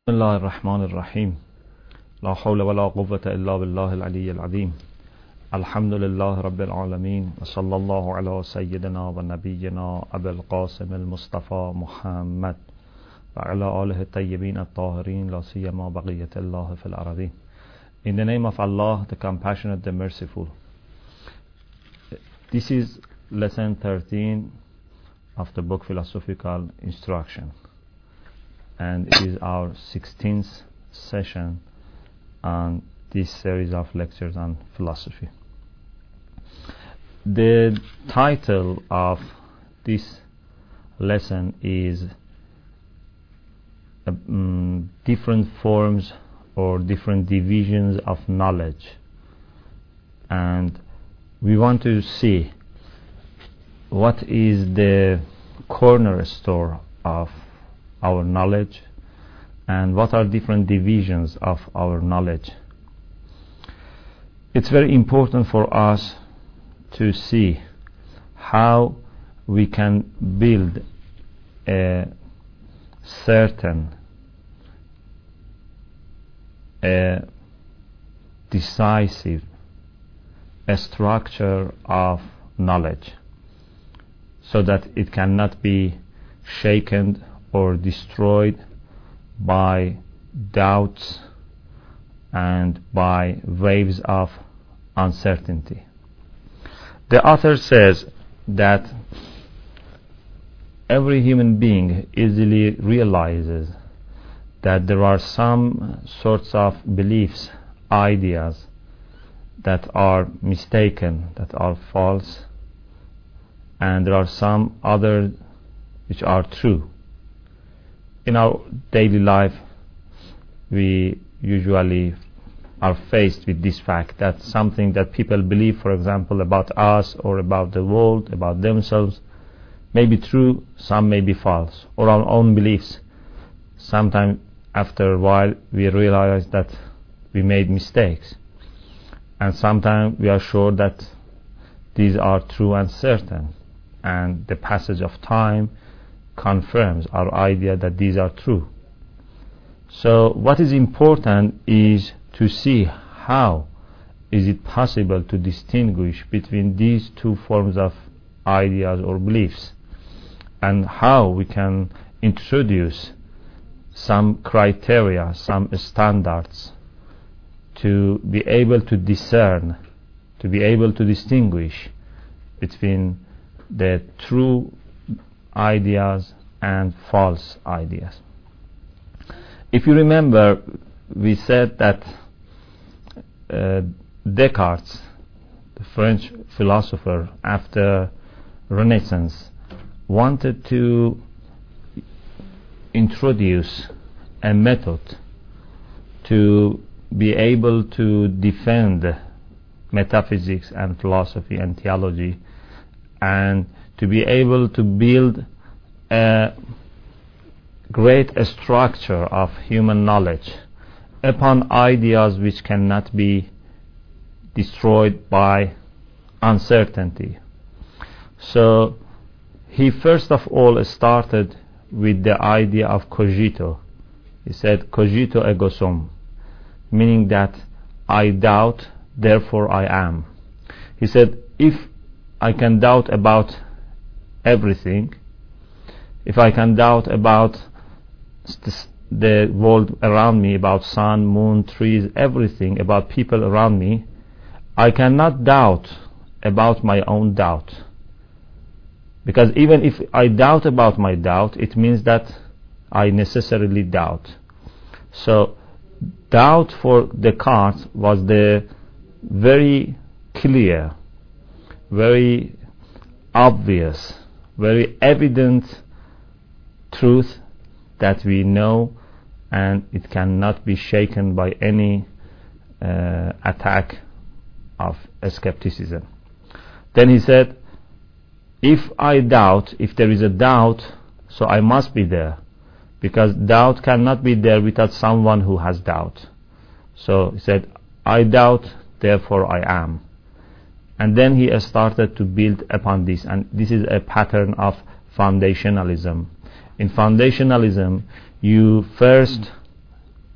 بسم الله الرحمن الرحيم لا حول ولا قوة إلا بالله العلي العظيم الحمد لله رب العالمين وصلى الله على سيدنا ونبينا أبي القاسم المصطفى محمد وعلى آله الطيبين الطاهرين لا سيما بقية الله في الأرضين. In the name of Allah, the Compassionate, the Merciful. This is lesson 13 of the book Philosophical Instruction, and it is our 16th session on this series of lectures on philosophy. The title of this lesson is different forms or different divisions of knowledge, and we want to see what is the cornerstone of our knowledge and what are different divisions of our knowledge. It's very important for us to see how we can build a certain decisive structure of knowledge so that it cannot be shaken or destroyed by doubts and by waves of uncertainty. The author says that every human being easily realizes that there are some sorts of beliefs, ideas that are mistaken, that are false, and there are some others which are true. In our daily life, we usually are faced with this fact that something that people believe, for example, about us or about the world, about themselves, may be true, some may be false, or our own beliefs. Sometimes after a while we realize that we made mistakes, and sometimes we are sure that these are true and certain, and the passage of time confirms our idea that these are true. So what is important is to see how is it possible to distinguish between these two forms of ideas or beliefs, and how we can introduce some criteria, some standards to be able to discern, to be able to distinguish between the true ideas and false ideas. If you remember, we said that Descartes, the French philosopher after Renaissance, wanted to introduce a method to be able to defend metaphysics and philosophy and theology, and to be able to build a great structure of human knowledge upon ideas which cannot be destroyed by uncertainty. So he first of all started with the idea of cogito. He said cogito ergo sum, meaning that I doubt, therefore I am. He said, if I can doubt about everything, if I can doubt about the world around me, about sun, moon, trees, everything, about people around me, I cannot doubt about my own doubt. Because even if I doubt about my doubt, it means that I necessarily doubt. So doubt for Descartes was the very clear, very obvious, very evident truth that we know, and it cannot be shaken by any attack of skepticism. Then he said, if I doubt, if there is a doubt, so I must be there, because doubt cannot be there without someone who has doubt. So he said, I doubt, therefore I am. And then he started to build upon this, and this is a pattern of foundationalism. In foundationalism, you first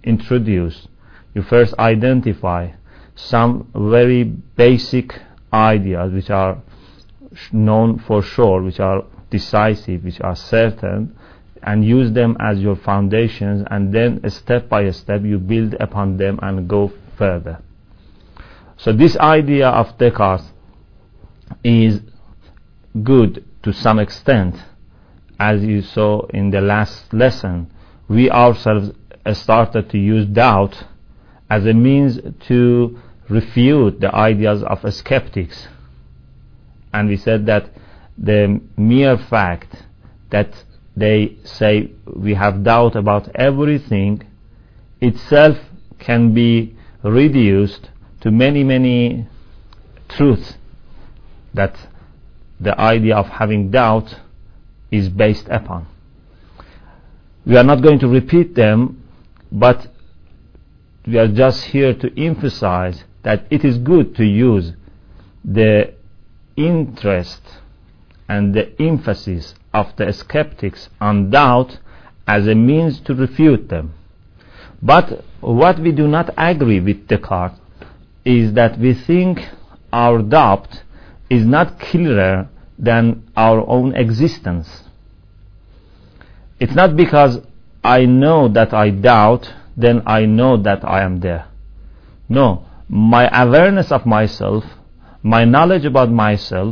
introduce, you first identify some very basic ideas which are known for sure, which are decisive, which are certain, and use them as your foundations, and then step by step you build upon them and go further. So this idea of Descartes is good to some extent. As you saw in the last lesson, we ourselves started to use doubt as a means to refute the ideas of skeptics. And we said that the mere fact that they say we have doubt about everything itself can be reduced to many truths that the idea of having doubt is based upon. We are not going to repeat them, but we are just here to emphasize that it is good to use the interest and the emphasis of the skeptics on doubt as a means to refute them. But what we do not agree with Descartes is that we think our doubt is not clearer than our own existence. It's not because I know that I doubt, then I know that I am there. No, my awareness of myself, my knowledge about myself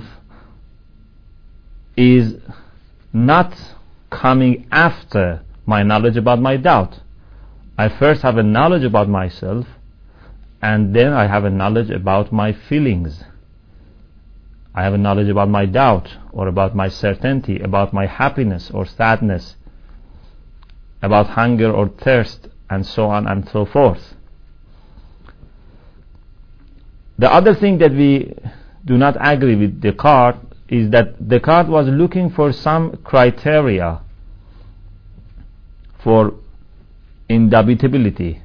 is not coming after my knowledge about my doubt. I first have a knowledge about myself, and then I have a knowledge about my feelings. I have a knowledge about my doubt, or about my certainty, about my happiness or sadness, about hunger or thirst, and so on and so forth. The other thing that we do not agree with Descartes is that Descartes was looking for some criteria for indubitability.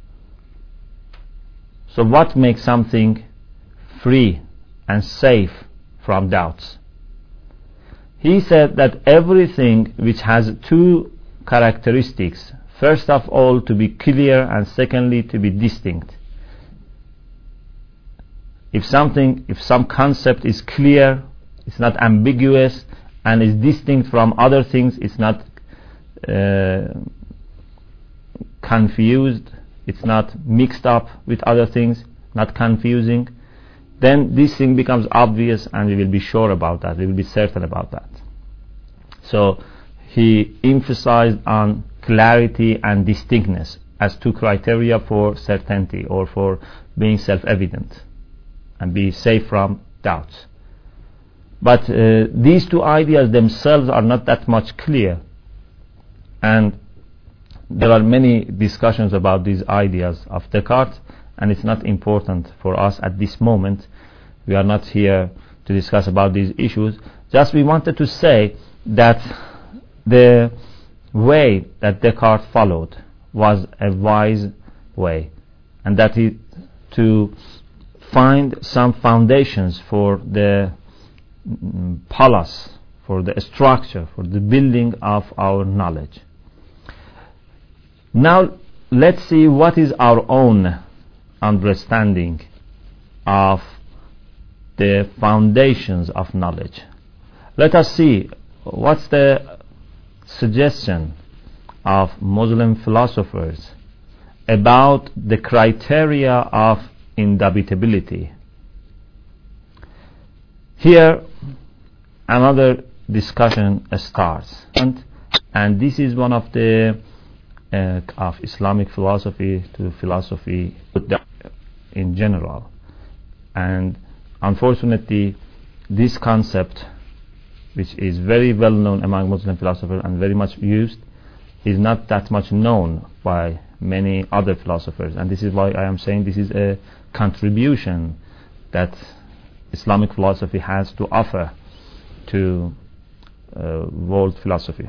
So what makes something free and safe from doubts? He said that everything which has two characteristics, first of all to be clear, and secondly to be distinct. If some concept is clear, it's not ambiguous, and is distinct from other things, it's not confused, it's not mixed up with other things, not confusing, then this thing becomes obvious, and we will be sure about that, we will be certain about that. So he emphasized on clarity and distinctness as two criteria for certainty, or for being self-evident and be safe from doubts. But these two ideas themselves are not that much clear, and there are many discussions about these ideas of Descartes, and it's not important for us at this moment. We are not here to discuss about these issues. Just we wanted to say that the way that Descartes followed was a wise way, and that is to find some foundations for the palace, for the structure, for the building of our knowledge. Now let's see what is our own understanding of the foundations of knowledge. Let us see what's the suggestion of Muslim philosophers about the criteria of indubitability. Here another discussion starts, and this is one of the of Islamic philosophy to philosophy in general, and unfortunately this concept, which is very well known among Muslim philosophers and very much used, is not that much known by many other philosophers, and this is why I am saying this is a contribution that Islamic philosophy has to offer to world philosophy.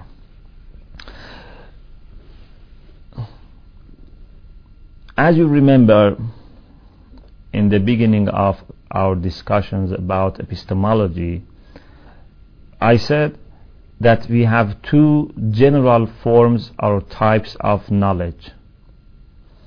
As you remember, in the beginning of our discussions about epistemology, I said that we have two general forms or types of knowledge.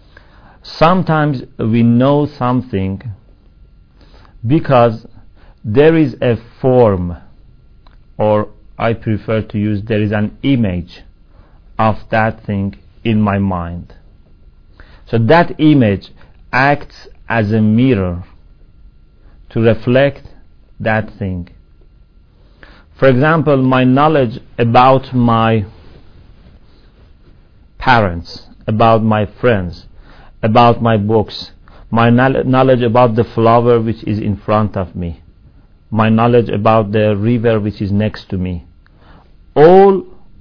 Sometimes we know something because there is a form, or I prefer to use, there is an image of that thing in my mind. So that image acts as a mirror to reflect that thing. For example, my knowledge about my parents, about my friends, about my books, my knowledge about the flower which is in front of me, my knowledge about the river which is next to me, all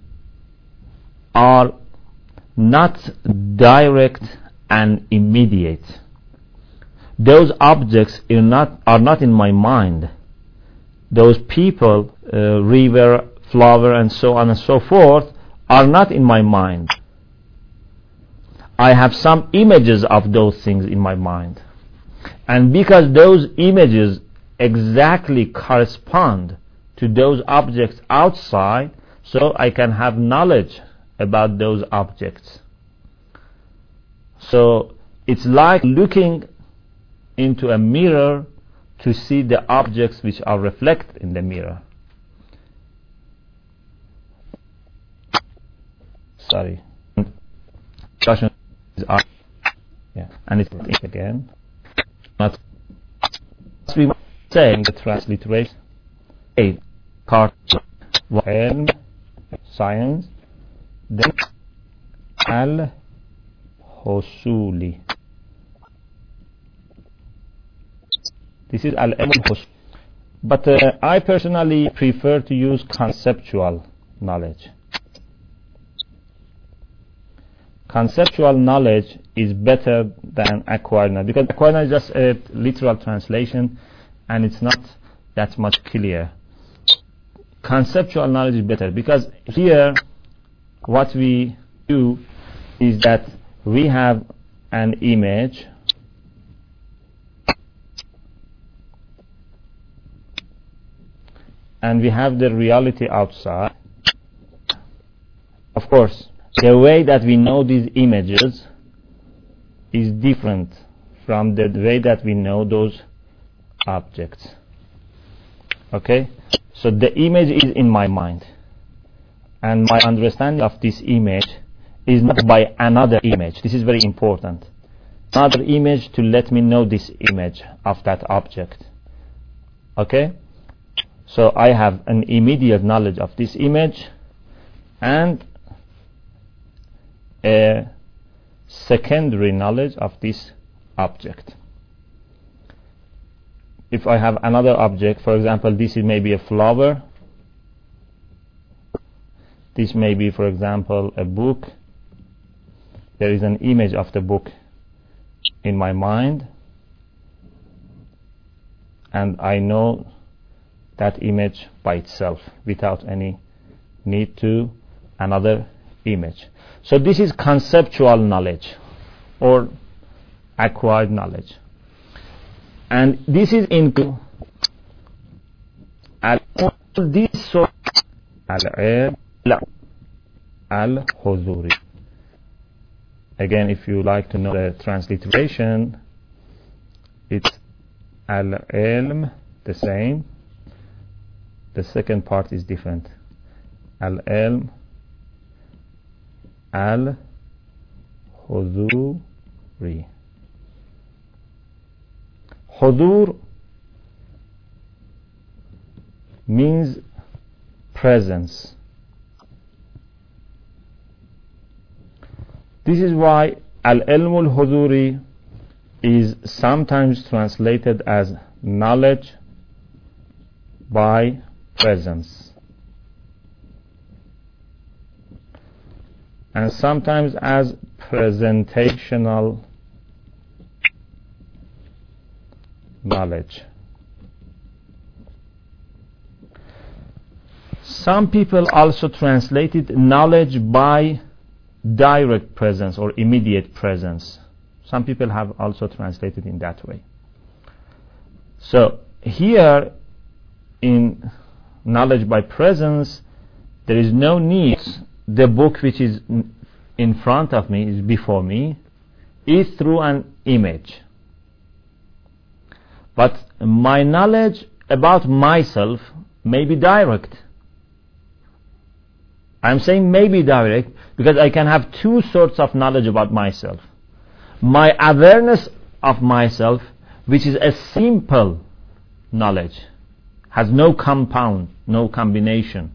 are not direct and immediate. Those objects are not in my mind. Those people, river, flower, and so on and so forth, are not in my mind. I have some images of those things in my mind. And because those images exactly correspond to those objects outside, so I can have knowledge about those objects. So it's like looking into a mirror to see the objects which are reflected in the mirror. Sorry. Yeah, and it's again. Not we saying the transliteration. A cart and science. Then al husuli. This is al-ilm al-husul. But I personally prefer to use conceptual knowledge. Conceptual knowledge is better than acquired knowledge, because acquired knowledge is just a literal translation and it's not that much clear. Conceptual knowledge is better, because here what we do is that we have an image and we have the reality outside. Of course, the way that we know these images is different from the way that we know those objects. Okay? So the image is in my mind, and my understanding of this image is not by another image. This is very important. Another image to let me know this image of that object. Okay? So I have an immediate knowledge of this image and a secondary knowledge of this object. If I have another object, for example, this may be a flower, this may be, for example, a book, there is an image of the book in my mind, and I know that image by itself without any need to another image. So this is conceptual knowledge or acquired knowledge, and this is into this sort al-huzuri. Again, if you like to know the transliteration, it's al-ilm, the same. The second part is different. Al-ilm al-huzuri. Huzur means presence. This is why al-ilm al-huzuri is sometimes translated as knowledge by presence, and sometimes as presentational knowledge. Some people also translated knowledge by direct presence or immediate presence. Some people have also translated in that way. So here in knowledge by presence, there is no need. The book which is in front of me is before me. is through an image. But my knowledge about myself may be direct. I'm saying maybe direct because I can have two sorts of knowledge about myself. My awareness of myself, which is a simple knowledge, has no compound, no combination.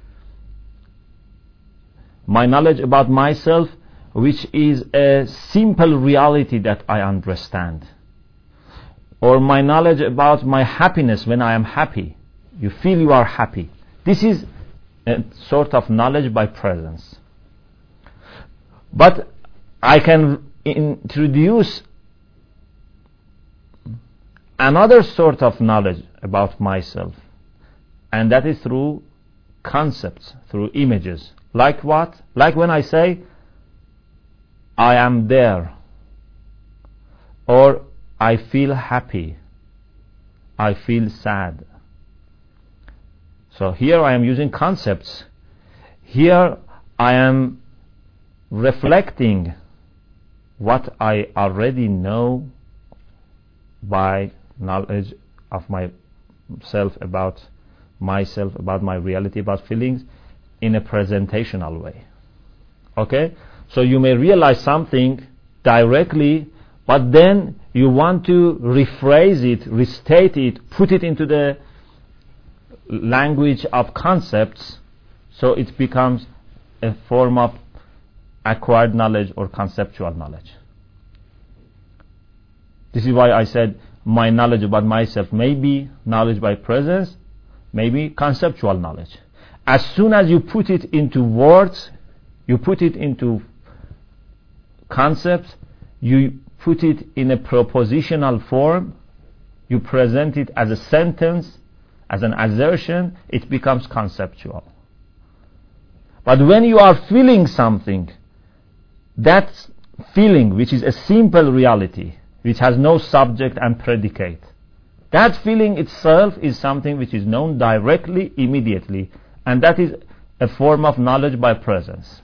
My knowledge about myself, which is a simple reality that I understand. Or my knowledge about my happiness when I am happy. You feel you are happy. This is a sort of knowledge by presence. But I can introduce another sort of knowledge about myself, and that is through concepts, through images. Like what? Like when I say, I am there, or I feel happy, I feel sad. So here I am using concepts. Here I am reflecting what I already know by knowledge of myself, about my reality, about feelings, in a presentational way. Okay? So you may realize something directly, but then you want to rephrase it, restate it, put it into the language of concepts, so it becomes a form of acquired knowledge or conceptual knowledge. This is why I said my knowledge about myself may be knowledge by presence, maybe conceptual knowledge. As soon as you put it into words, you put it into concepts, you put it in a propositional form, you present it as a sentence, as an assertion, it becomes conceptual. But when you are feeling something, that feeling, which is a simple reality, which has no subject and predicate, that feeling itself is something which is known directly, immediately, and that is a form of knowledge by presence.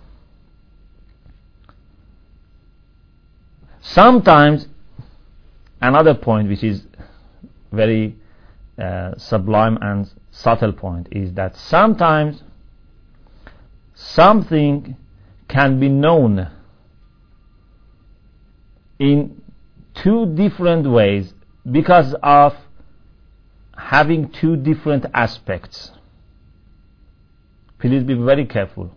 Sometimes, another point which is very sublime and subtle point is that sometimes something can be known in two different ways because of having two different aspects. Please be very careful.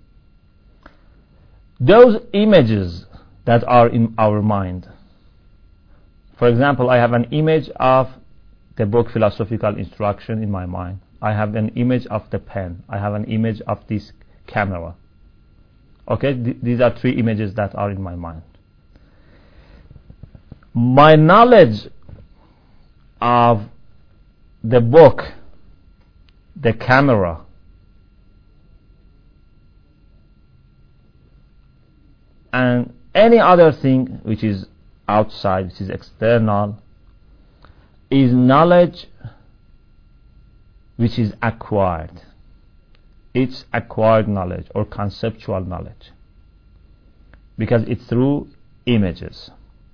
Those images that are in our mind. For example, I have an image of the book Philosophical Instruction in my mind. I have an image of the pen. I have an image of this camera. Okay, these are three images that are in my mind. My knowledge of the book, the camera, and any other thing which is outside, which is external, is knowledge which is acquired. It's acquired knowledge or conceptual knowledge because it's through images.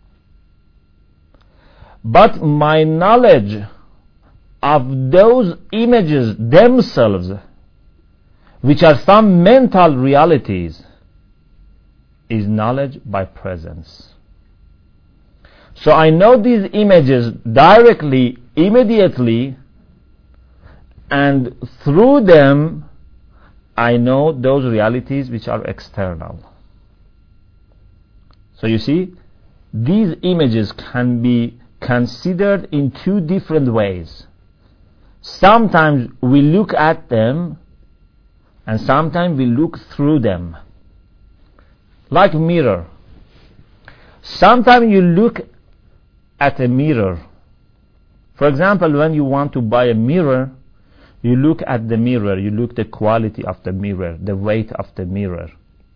But my knowledge of those images themselves, which are some mental realities, is knowledge by presence. So I know these images directly, immediately, and through them I know those realities which are external. So you see, these images can be considered in two different ways. Sometimes we look at them and sometimes we look through them. Like mirror. Sometimes you look at a mirror. For example, when you want to buy a mirror, you look at the mirror, you look at the quality of the mirror, the weight of the mirror.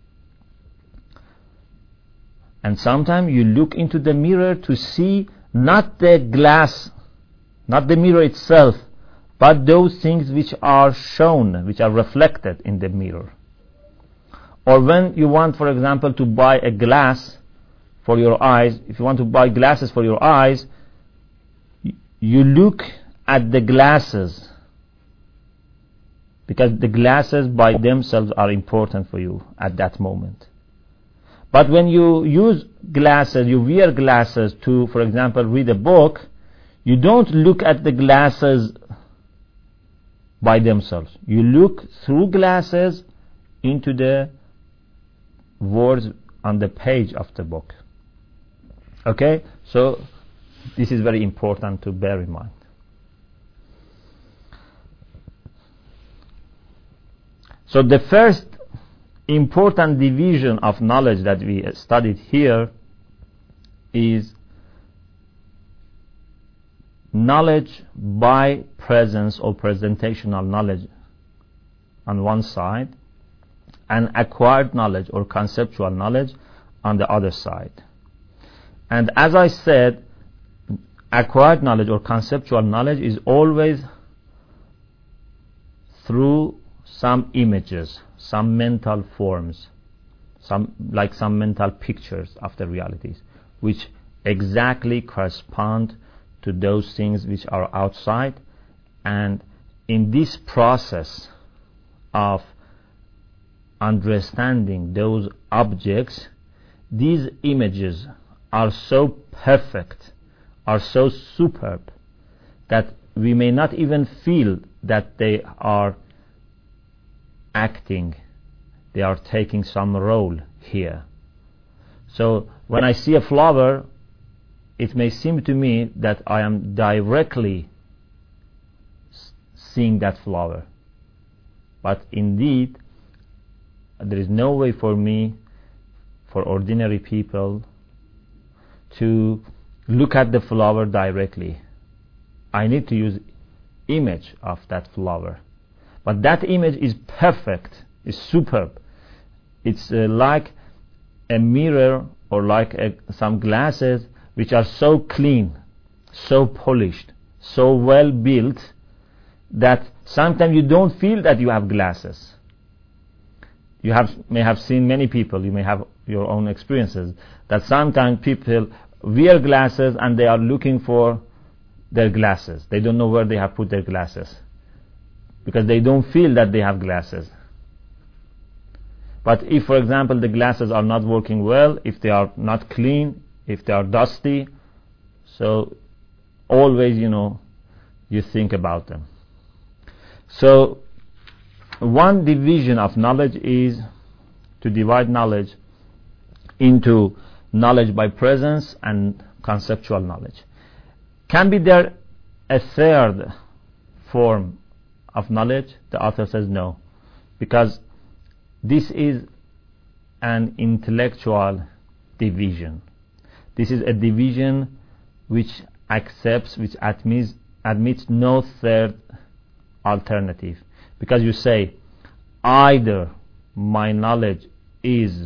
And sometimes you look into the mirror to see not the glass, not the mirror itself, but those things which are shown, which are reflected in the mirror. Or when you want, for example, to buy a glass, for your eyes, if you want to buy glasses for your eyes, you look at the glasses, because the glasses by themselves are important for you at that moment. But when you use glasses, you wear glasses to, for example, read a book, you don't look at the glasses by themselves. You look through glasses into the words on the page of the book. Okay? So this is very important to bear in mind. So the first important division of knowledge that we studied here is knowledge by presence or presentational knowledge on one side, and acquired knowledge or conceptual knowledge on the other side. And as I said, acquired knowledge or conceptual knowledge is always through some images, some mental forms, some mental pictures of the realities, which exactly correspond to those things which are outside. And in this process of understanding those objects, these images are so perfect, are so superb, that we may not even feel that they are acting, they are taking some role here. So when I see a flower, it may seem to me that I am directly seeing that flower, but indeed there is no way for me, for ordinary people, to look at the flower directly. I need to use image of that flower, but that image is perfect, is superb. It's like a mirror or like some glasses which are so clean, so polished, so well built, that sometimes you don't feel that you have glasses. You may have seen many people, you may have your own experiences, that sometimes people wear glasses and they are looking for their glasses. They don't know where they have put their glasses, because they don't feel that they have glasses. But if, for example, the glasses are not working well, if they are not clean, if they are dusty, so always, you think about them. So one division of knowledge is to divide knowledge into knowledge by presence and conceptual knowledge. Can be there a third form of knowledge? The author says no, because this is an intellectual division. This is a division which admits no third alternative, because you say either my knowledge is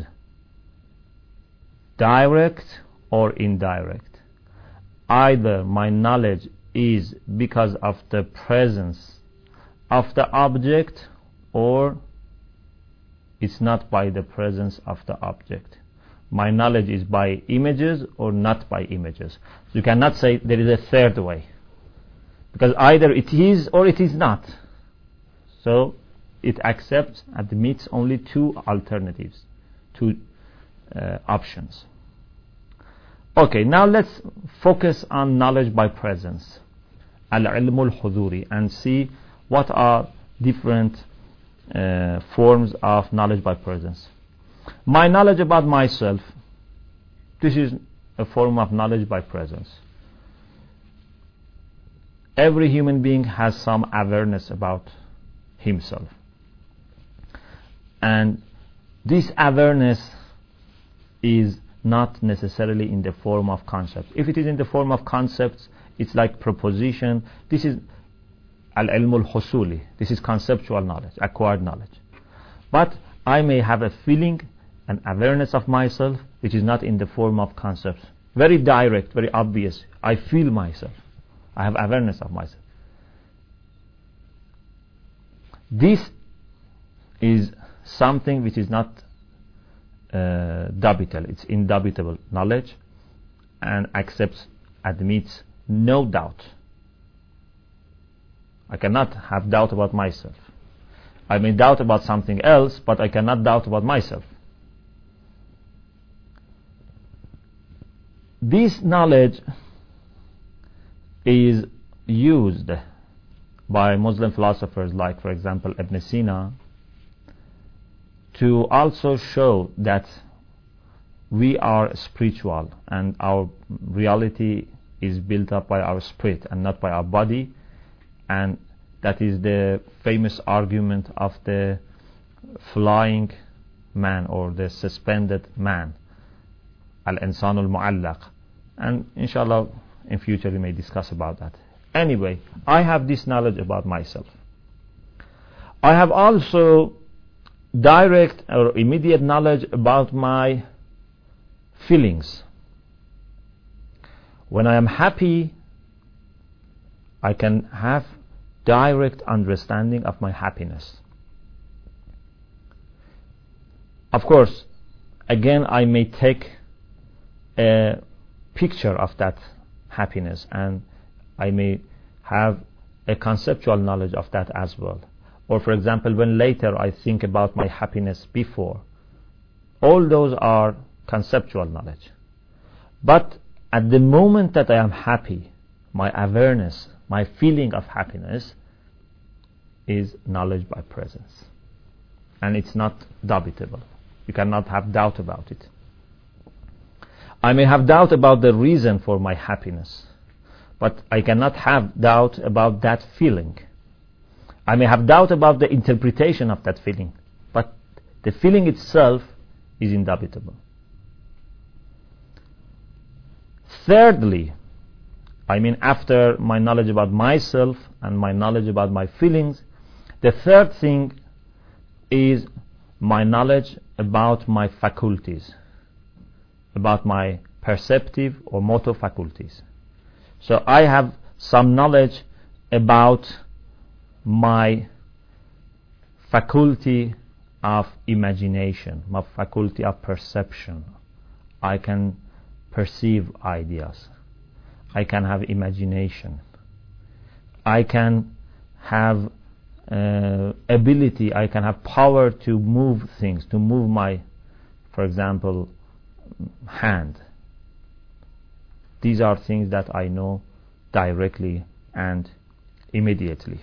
direct or indirect, either my knowledge is because of the presence of the object, or it's not by the presence of the object. My knowledge is by images or not by images. So you cannot say there is a third way, because either it is or it is not. So it admits only two alternatives, two options. Okay, now let's focus on knowledge by presence, al-ilm al-huduri, and see what are different forms of knowledge by presence. My knowledge about myself, this is a form of knowledge by presence. Every human being has some awareness about himself, and this awareness is not necessarily in the form of concepts. If it is in the form of concepts, it's like proposition. This is al-ilm al-husuli. This is conceptual knowledge, acquired knowledge. But I may have a feeling, an awareness of myself, which is not in the form of concepts. Very direct, very obvious. I feel myself. I have awareness of myself. This is something which is not dubitable, it's indubitable knowledge, and admits no doubt. I cannot have doubt about myself. I may doubt about something else, but I cannot doubt about myself. This knowledge is used by Muslim philosophers like, for example, Ibn Sina, to also show that we are spiritual and our reality is built up by our spirit and not by our body. And that is the famous argument of the flying man or the suspended man, al-insan al-mu'allaq. And inshallah in future we may discuss about that. Anyway, I have this knowledge about myself. I have also direct or immediate knowledge about my feelings. When I am happy, I can have direct understanding of my happiness. Of course, again, I may take a picture of that happiness and I may have a conceptual knowledge of that as well. Or for example, when later I think about my happiness before, all those are conceptual knowledge. But at the moment that I am happy, my awareness, my feeling of happiness is knowledge by presence. And it's not doubtable. You cannot have doubt about it. I may have doubt about the reason for my happiness, but I cannot have doubt about that feeling. I may have doubt about the interpretation of that feeling, but the feeling itself is indubitable. Thirdly, after my knowledge about myself and my knowledge about my feelings, the third thing is my knowledge about my faculties, about my perceptive or motor faculties. So I have some knowledge about my faculty of imagination, my faculty of perception. I can perceive ideas. I can have imagination. I can have ability, I can have power to move things, to move my, for example, hand. These are things that I know directly and immediately.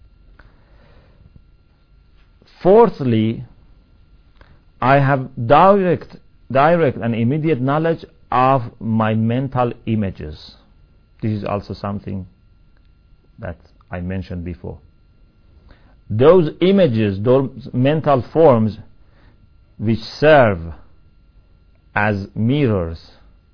Fourthly, I have direct and immediate knowledge of my mental images. This is also something that I mentioned before. Those images, those mental forms which serve as mirrors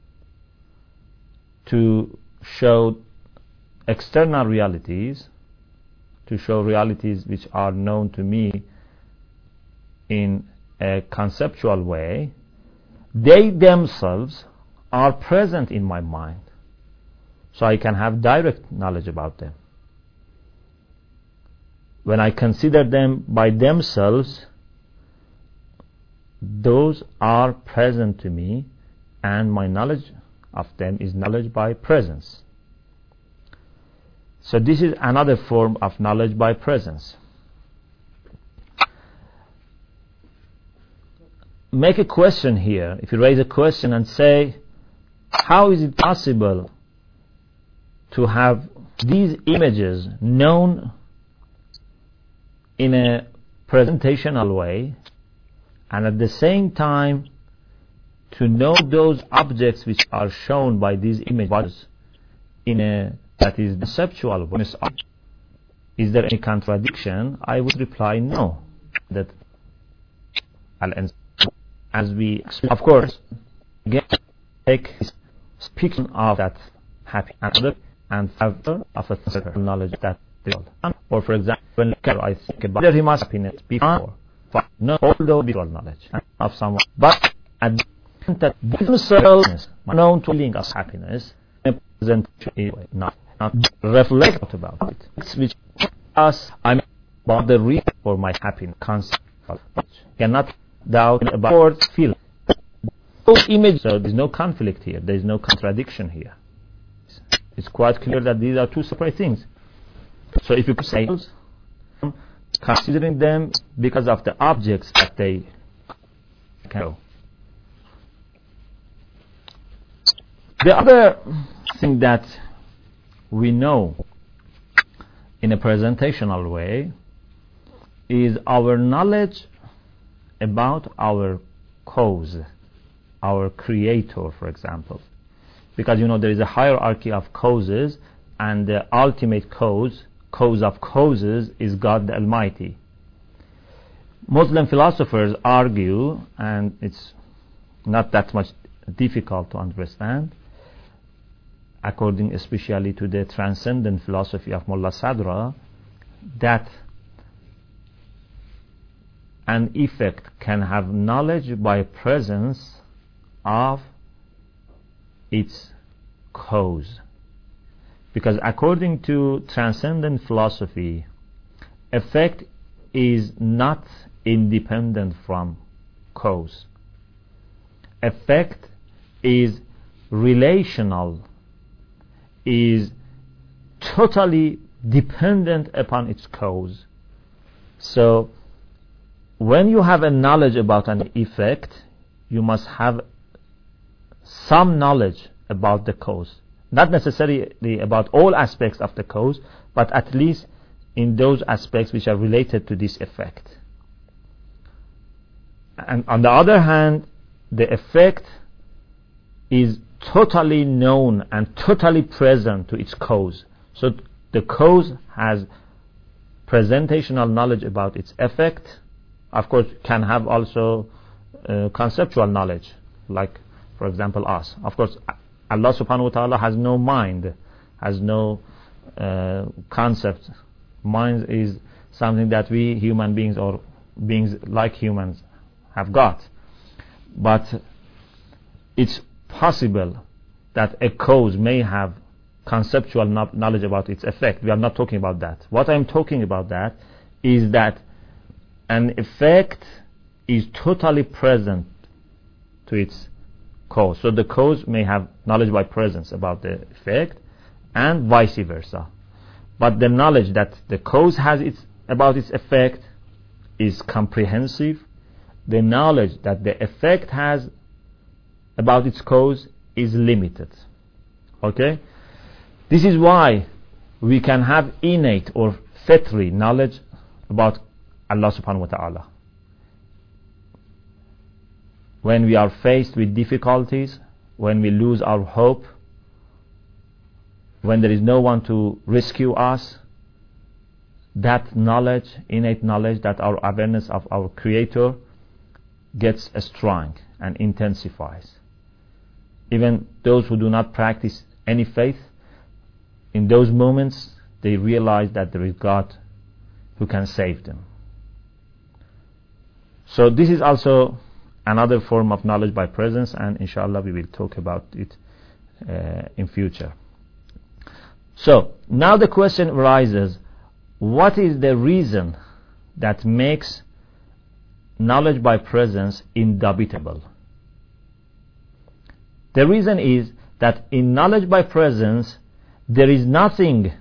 to show external realities, to show realities which are known to me in a conceptual way, they themselves are present in my mind. So I can have direct knowledge about them. When I consider them by themselves, those are present to me, and my knowledge of them is knowledge by presence. So this is another form of knowledge by presence. Make a question here. If you raise a question and say, how is it possible to have these images known in a presentational way, and at the same time to know those objects which are shown by these images in a that is conceptual way? Is there any contradiction? I would reply no. That as we, of course, again take speaking of that happy and factor of a knowledge that or for example, when I think about whether he must happiness before, no, although visual knowledge of someone, but at the time that themselves known to feeling of happiness, present not reflect about it, which us about the reason for my happiness concept, cannot doubt about feeling image, so there's no conflict here, there's no contradiction here. It's quite clear that these are two separate things. So if you could say, considering them because of the objects that they can go. The other thing that we know in a presentational way is our knowledge about our cause, our creator, for example. Because there is a hierarchy of causes, and the ultimate cause of causes, is God the Almighty. Muslim philosophers argue, and it's not that much difficult to understand, according especially to the transcendent philosophy of Mullah Sadra, that an effect can have knowledge by presence of its cause. Because according to transcendent philosophy, effect is not independent from cause. Effect is relational, is totally dependent upon its cause. So when you have a knowledge about an effect, you must have some knowledge about the cause. Not necessarily about all aspects of the cause, but at least in those aspects which are related to this effect. And on the other hand, the effect is totally known and totally present to its cause. So the cause has presentational knowledge about its effect. Of course, can have also conceptual knowledge, like, for example, us. Of course, Allah subhanahu wa ta'ala has no mind, has no concept. Mind is something that we human beings, or beings like humans, have got. But it's possible that a cause may have conceptual knowledge about its effect. We are not talking about that. What I'm talking about that is that an effect is totally present to its cause. So the cause may have knowledge by presence about the effect, and vice versa. But the knowledge that the cause has about its effect is comprehensive. The knowledge that the effect has about its cause is limited. Okay? This is why we can have innate or fitri knowledge about Allah subhanahu wa ta'ala. When we are faced with difficulties, when we lose our hope, when there is no one to rescue us, that knowledge, innate knowledge, that our awareness of our Creator gets strong and intensifies. Even those who do not practice any faith, in those moments they realize that there is God who can save them. So this is also another form of knowledge by presence, and inshallah we will talk about it in future. So now the question arises, what is the reason that makes knowledge by presence indubitable? The reason is that in knowledge by presence there is nothing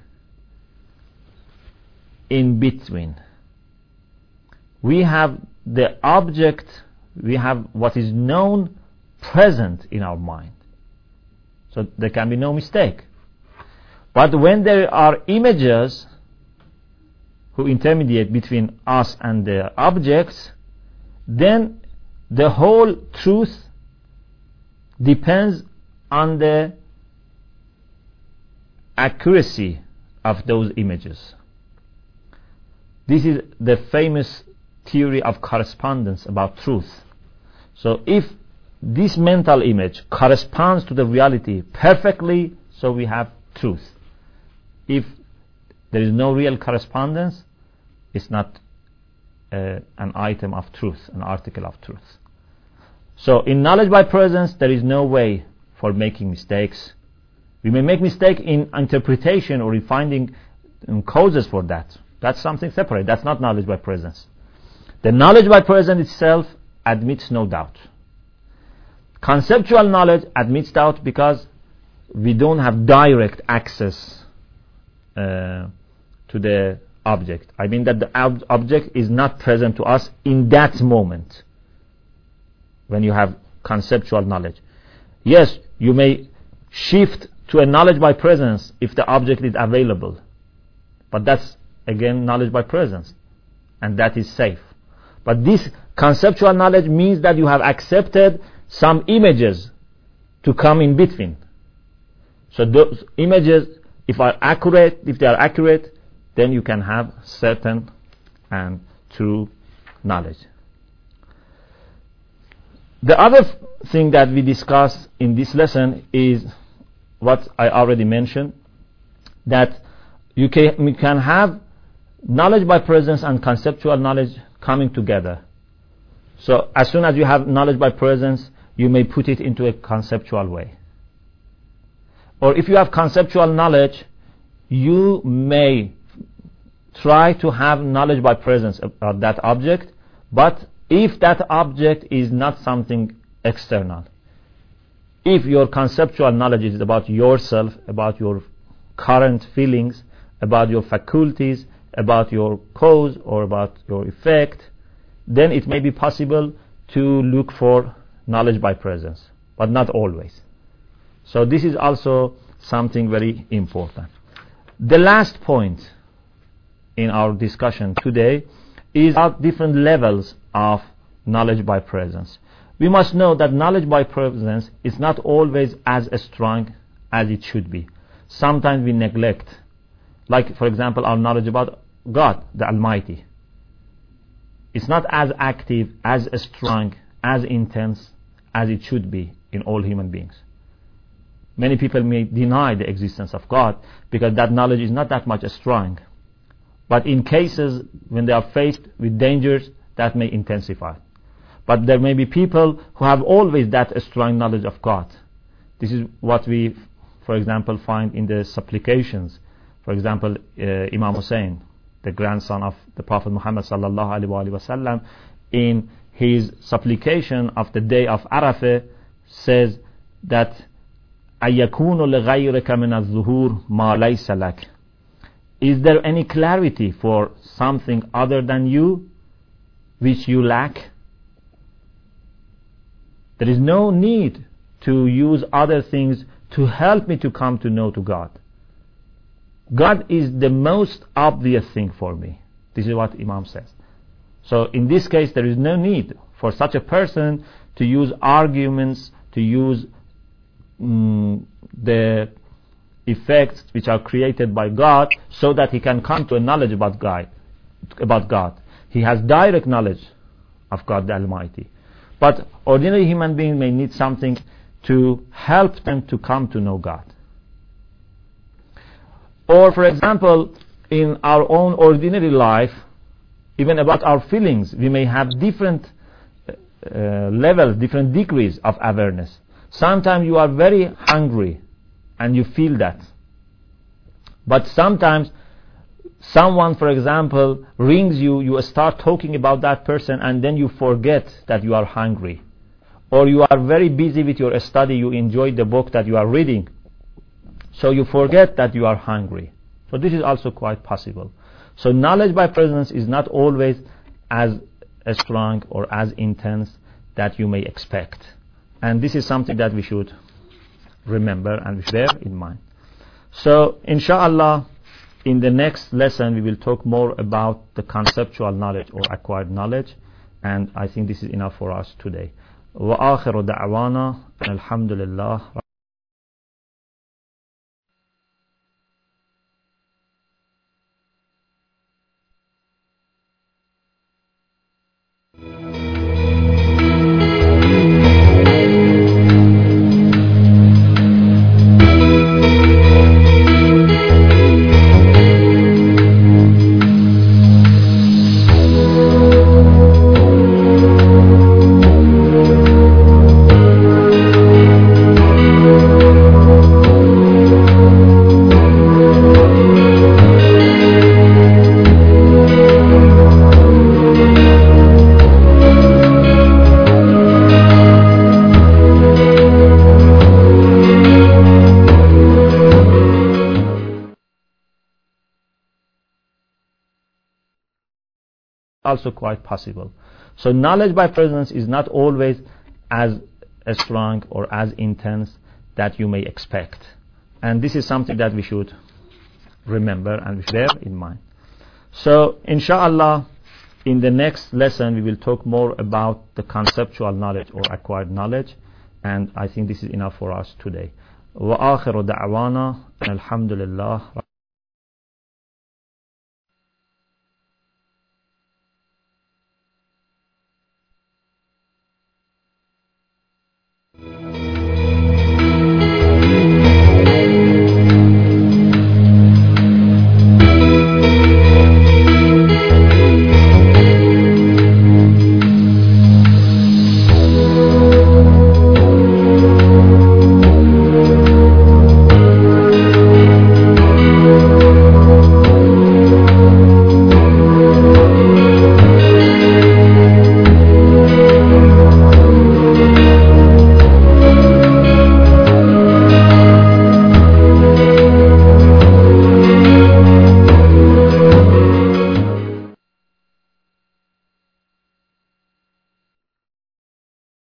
in between. We have the object, we have what is known present in our mind. So there can be no mistake. But when there are images who intermediate between us and the objects, then the whole truth depends on the accuracy of those images. This is the famous theory of correspondence about truth. So if this mental image corresponds to the reality perfectly, so we have truth. If there is no real correspondence, it's not an item of truth, an article of truth. So in knowledge by presence, there is no way for making mistakes. We may make mistake in interpretation or in finding causes for that. That's something separate. That's not knowledge by presence. The knowledge by presence itself admits no doubt. Conceptual knowledge admits doubt because we don't have direct access to the object. I mean that the object is not present to us in that moment when you have conceptual knowledge. Yes, you may shift to a knowledge by presence if the object is available, but that's again knowledge by presence, and that is safe. But this conceptual knowledge means that you have accepted some images to come in between. So those images, if they are accurate, then you can have certain and true knowledge. The other thing that we discuss in this lesson is what I already mentioned, that we can have knowledge by presence and conceptual knowledge coming together. So as soon as you have knowledge by presence, you may put it into a conceptual way. Or if you have conceptual knowledge, you may try to have knowledge by presence about that object, but if that object is not something external, if your conceptual knowledge is about yourself, about your current feelings, about your faculties, about your cause or about your effect, then it may be possible to look for knowledge by presence, but not always. So this is also something very important. The last point in our discussion today is about different levels of knowledge by presence. We must know that knowledge by presence is not always as strong as it should be. Sometimes we neglect, like for example our knowledge about God, the Almighty. It's not as active, as strong, as intense as it should be in all human beings. Many people may deny the existence of God because that knowledge is not that much strong. But in cases when they are faced with dangers, that may intensify. But there may be people who have always that strong knowledge of God. This is what we, for example, find in the supplications. For example, Imam Hussein, the grandson of the Prophet Muhammad sallallahu alaihi wasallam, in his supplication of the day of Arafah, says that أَيَكُونُ لِغَيْرِكَ مِنَ الظُّهُورِ مَا لَيْسَ لَكَ. Is there any clarity for something other than you which you lack? There is no need to use other things to help me to come to know to God. God is the most obvious thing for me. This is what Imam says. So in this case, there is no need for such a person to use arguments, to use the effects which are created by God so that he can come to a knowledge about God. He has direct knowledge of God the Almighty. But ordinary human beings may need something to help them to come to know God. Or for example, in our own ordinary life, even about our feelings, we may have different levels, different degrees of awareness. Sometimes you are very hungry and you feel that. But sometimes someone, for example, rings you, you start talking about that person and then you forget that you are hungry. Or you are very busy with your study, you enjoy the book that you are reading, so you forget that you are hungry. So this is also quite possible. So knowledge by presence is not always as strong or as intense that you may expect. And this is something that we should remember and we should bear in mind. So inshallah, in the next lesson we will talk more about the conceptual knowledge or acquired knowledge, and I think this is enough for us today. وآخر دعوانا الحمد لله. also quite possible. So knowledge by presence is not always as strong or as intense that you may expect. And this is something that we should remember and we should bear in mind. So inshallah, in the next lesson we will talk more about the conceptual knowledge or acquired knowledge, and I think this is enough for us today. وآخر دعوانا الحمد لله.